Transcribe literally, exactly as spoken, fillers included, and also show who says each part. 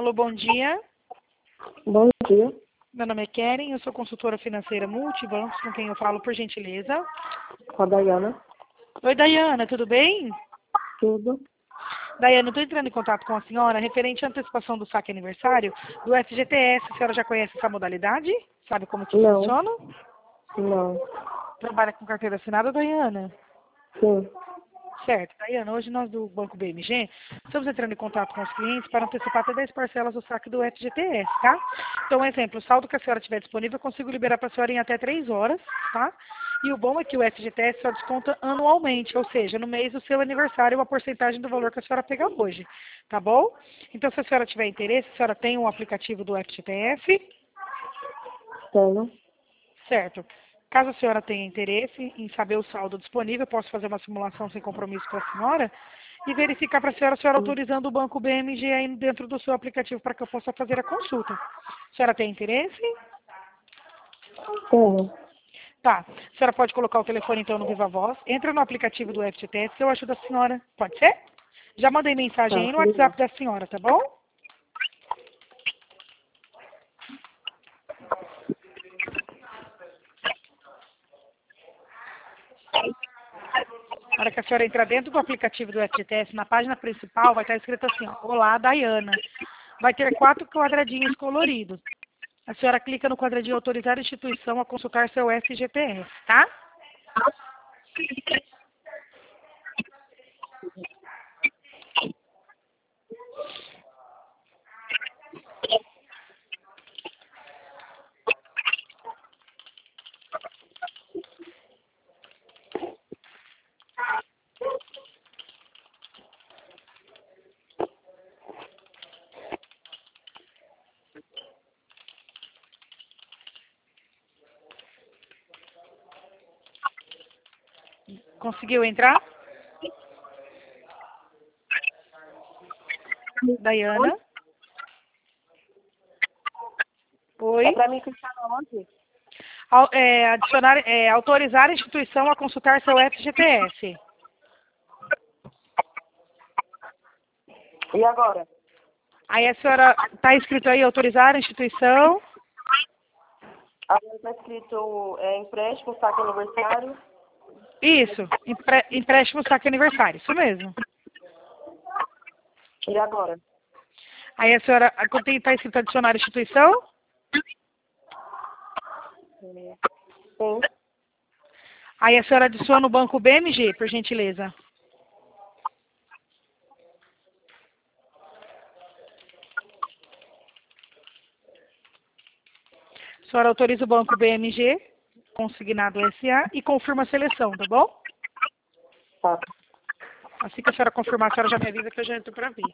Speaker 1: Alô, bom dia.
Speaker 2: Bom dia.
Speaker 1: Meu nome é Keren, eu sou consultora financeira multibancos, com quem eu falo, por gentileza.
Speaker 2: Com a Dayana.
Speaker 1: Oi, Dayana, tudo bem?
Speaker 2: Tudo.
Speaker 1: Dayana, eu estou entrando em contato com a senhora referente à antecipação do saque aniversário do F G T S. A senhora já conhece essa modalidade? Sabe como que
Speaker 2: Não.
Speaker 1: funciona?
Speaker 2: Não.
Speaker 1: Trabalha com carteira assinada, Dayana?
Speaker 2: Sim.
Speaker 1: Certo. Dayana, hoje nós do Banco B M G estamos entrando em contato com os clientes para antecipar até dez parcelas do saque do F G T S, tá? Então, um exemplo, o saldo que a senhora tiver disponível, eu consigo liberar para a senhora em até três horas, tá? E o bom é que o F G T S só desconta anualmente, ou seja, no mês do seu aniversário, uma porcentagem do valor que a senhora pega hoje, tá bom? Então, se a senhora tiver interesse, a senhora tem um aplicativo do F G T S,
Speaker 2: Tenho.
Speaker 1: certo? Caso a senhora tenha interesse em saber o saldo disponível, eu posso fazer uma simulação sem compromisso com a senhora e verificar para a senhora, a senhora autorizando o Banco B M G aí dentro do seu aplicativo para que eu possa fazer a consulta. A senhora tem interesse?
Speaker 2: Tenho.
Speaker 1: Tá. A senhora pode colocar o telefone então no Viva Voz. Entra no aplicativo do F G T S que eu ajudo a senhora. Pode ser? Já mandei mensagem
Speaker 2: Tá,
Speaker 1: aí no
Speaker 2: tudo bem.
Speaker 1: WhatsApp da senhora, tá bom? Na hora que a senhora entrar dentro do aplicativo do F G T S, na página principal vai estar escrito assim, ó, Olá, Dayana. Vai ter quatro quadradinhos coloridos. A senhora clica no quadradinho autorizar a instituição a consultar seu F G T S, tá? Conseguiu entrar? Dayana? Oi?
Speaker 2: É pra mim clicar onde?
Speaker 1: Au- é, adicionar, é, autorizar a instituição a consultar seu F G T S.
Speaker 2: E agora?
Speaker 1: Aí a senhora, está escrito aí, autorizar a instituição.
Speaker 2: Agora tá escrito é, empréstimo, saque aniversário.
Speaker 1: Isso, empre- empréstimo saque aniversário, isso mesmo.
Speaker 2: E agora?
Speaker 1: Aí a senhora, quando está escrito adicionar a instituição,
Speaker 2: Sim.
Speaker 1: aí a senhora adiciona o banco B M G, por gentileza. A senhora autoriza o banco B M G, consignado S A, e confirma a seleção, tá bom?
Speaker 2: Tá.
Speaker 1: Assim que a senhora confirmar, a senhora já me avisa que eu já entro para ver.